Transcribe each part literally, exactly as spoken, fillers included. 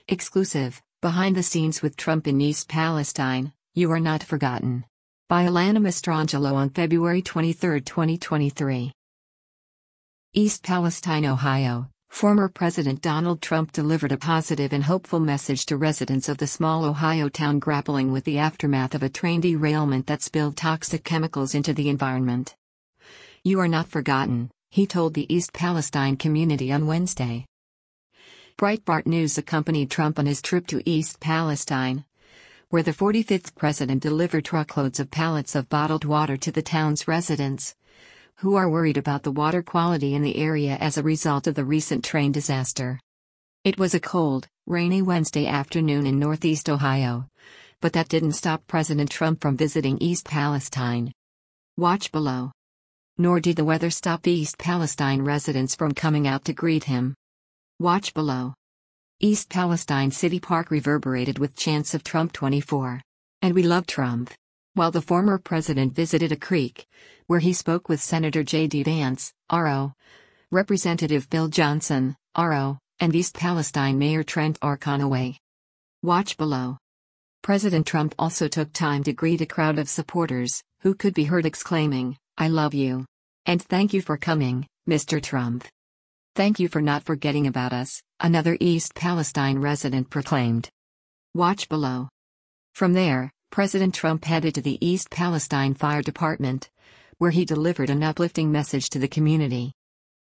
Exclusive, Behind the Scenes with Trump in East Palestine, You Are Not Forgotten. By Alana Mastrangelo on February twenty-third, twenty twenty-three. East Palestine, Ohio. Former President Donald Trump delivered a positive and hopeful message to residents of the small Ohio town grappling with the aftermath of a train derailment that spilled toxic chemicals into the environment. You are not forgotten, he told the East Palestine community on Wednesday. Breitbart News accompanied Trump on his trip to East Palestine, where the forty-fifth president delivered truckloads of pallets of bottled water to the town's residents, who are worried about the water quality in the area as a result of the recent train disaster. It was a cold, rainy Wednesday afternoon in Northeast Ohio, but that didn't stop President Trump from visiting East Palestine. Watch below. Nor did the weather stop East Palestine residents from coming out to greet him. Watch below. East Palestine City Park reverberated with chants of Trump twenty-four. And we love Trump. While the former president visited a creek, where he spoke with Senator J D Vance, R O, Representative Bill Johnson, R O, and East Palestine Mayor Trent R. Conaway. Watch below. President Trump also took time to greet a crowd of supporters, who could be heard exclaiming, "I love you. And thank you for coming, Mister Trump. Thank you for not forgetting about us," another East Palestine resident proclaimed. Watch below. From there, President Trump headed to the East Palestine Fire Department, where he delivered an uplifting message to the community.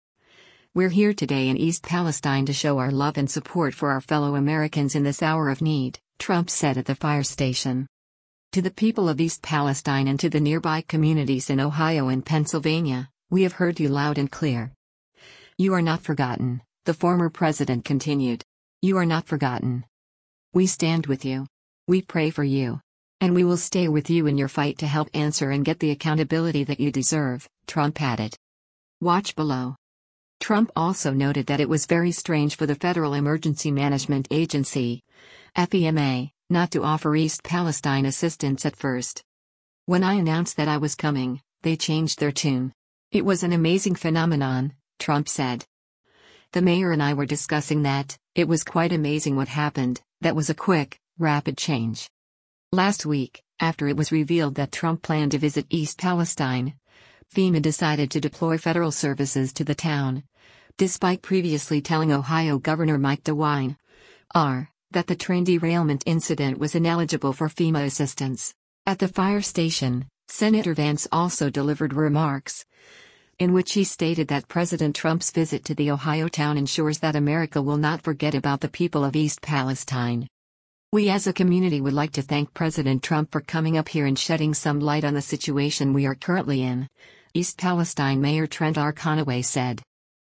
"We're here today in East Palestine to show our love and support for our fellow Americans in this hour of need," Trump said at the fire station. "To the people of East Palestine and to the nearby communities in Ohio and Pennsylvania, we have heard you loud and clear. You are not forgotten," the former president continued. "You are not forgotten. We stand with you. We pray for you. And we will stay with you in your fight to help answer and get the accountability that you deserve," Trump added. Watch below. Trump also noted that it was very strange for the Federal Emergency Management Agency, F E M A, not to offer East Palestine assistance at first. "When I announced that I was coming, they changed their tune. It was an amazing phenomenon," Trump said. "The mayor and I were discussing that. It was quite amazing what happened. That was a quick, rapid change." Last week, after it was revealed that Trump planned to visit East Palestine, FEMA decided to deploy federal services to the town, despite previously telling Ohio Governor Mike DeWine, R, that the train derailment incident was ineligible for FEMA assistance. At the fire station, Senator Vance also delivered remarks, in which he stated that President Trump's visit to the Ohio town ensures that America will not forget about the people of East Palestine. "We as a community would like to thank President Trump for coming up here and shedding some light on the situation we are currently in," East Palestine Mayor Trent R. Conaway said.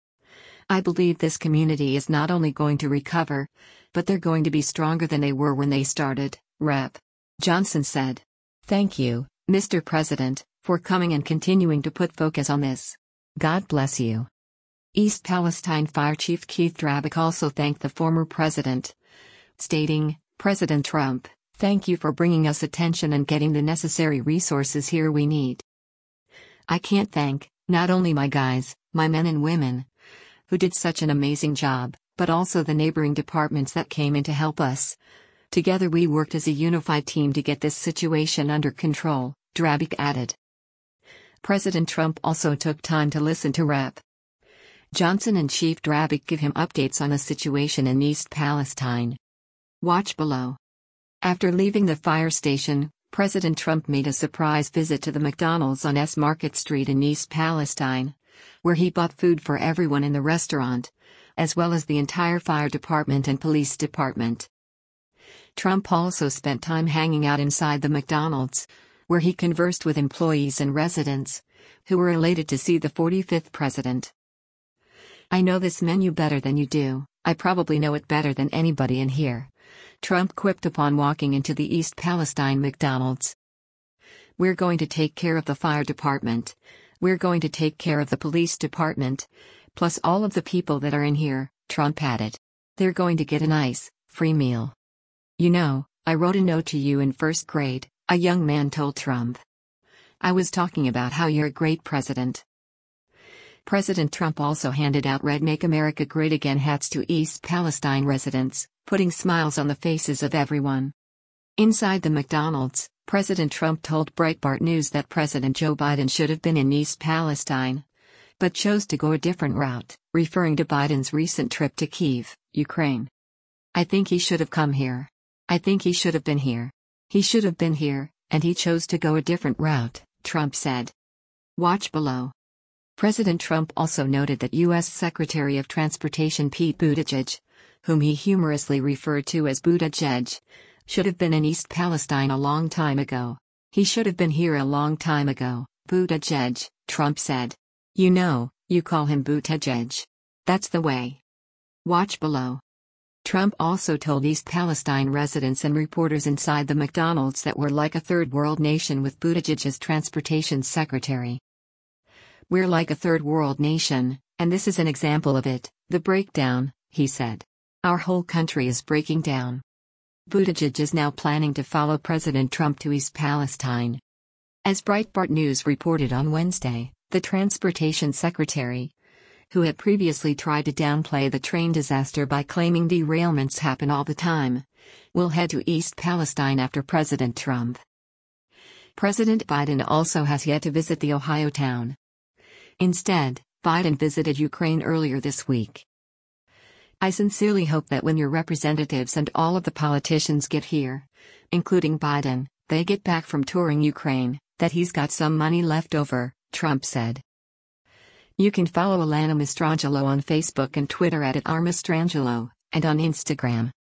"I believe this community is not only going to recover, but they're going to be stronger than they were when they started," Representative Johnson said. "Thank you, Mister President, for coming and continuing to put focus on this. God bless you." East Palestine Fire Chief Keith Drabick also thanked the former president, stating, "President Trump, thank you for bringing us attention and getting the necessary resources here we need. I can't thank, not only my guys, my men and women, who did such an amazing job, but also the neighboring departments that came in to help us. Together we worked as a unified team to get this situation under control," Drabick added. President Trump also took time to listen to Representative Johnson and Chief Drabick give him updates on the situation in East Palestine. Watch below. After leaving the fire station, President Trump made a surprise visit to the McDonald's on S Market Street in East Palestine, where he bought food for everyone in the restaurant, as well as the entire fire department and police department. Trump also spent time hanging out inside the McDonald's, where he conversed with employees and residents, who were elated to see the forty-fifth president. "I know this menu better than you do, I probably know it better than anybody in here," Trump quipped upon walking into the East Palestine McDonald's. "We're going to take care of the fire department, we're going to take care of the police department, plus all of the people that are in here," Trump added. "They're going to get a nice, free meal. You know, I wrote a note to you in first grade," a young man told Trump. "I was talking about how you're a great president." President Trump also handed out Red Make America Great Again hats to East Palestine residents, putting smiles on the faces of everyone. Inside the McDonald's, President Trump told Breitbart News that President Joe Biden should have been in East Palestine, but chose to go a different route, referring to Biden's recent trip to Kyiv, Ukraine. "I think he should have come here. I think he should have been here. He should have been here, and he chose to go a different route," Trump said. Watch below. President Trump also noted that U S Secretary of Transportation Pete Buttigieg, whom he humorously referred to as Buttigieg, should have been in East Palestine a long time ago. "He should have been here a long time ago," Buttigieg, Trump said. "You know, you call him Buttigieg. That's the way." Watch below. Trump also told East Palestine residents and reporters inside the McDonald's that we're like a third world nation with Buttigieg as transportation secretary. "We're like a third world nation, and this is an example of it, the breakdown," he said. "Our whole country is breaking down." Buttigieg is now planning to follow President Trump to East Palestine. As Breitbart News reported on Wednesday, the transportation secretary, who had previously tried to downplay the train disaster by claiming derailments happen all the time, will head to East Palestine after President Trump. President Biden also has yet to visit the Ohio town. Instead, Biden visited Ukraine earlier this week. "I sincerely hope that when your representatives and all of the politicians get here, including Biden, they get back from touring Ukraine, that he's got some money left over," Trump said. You can follow Alana Mastrangelo on Facebook and Twitter at, at rmastrangelo, and on Instagram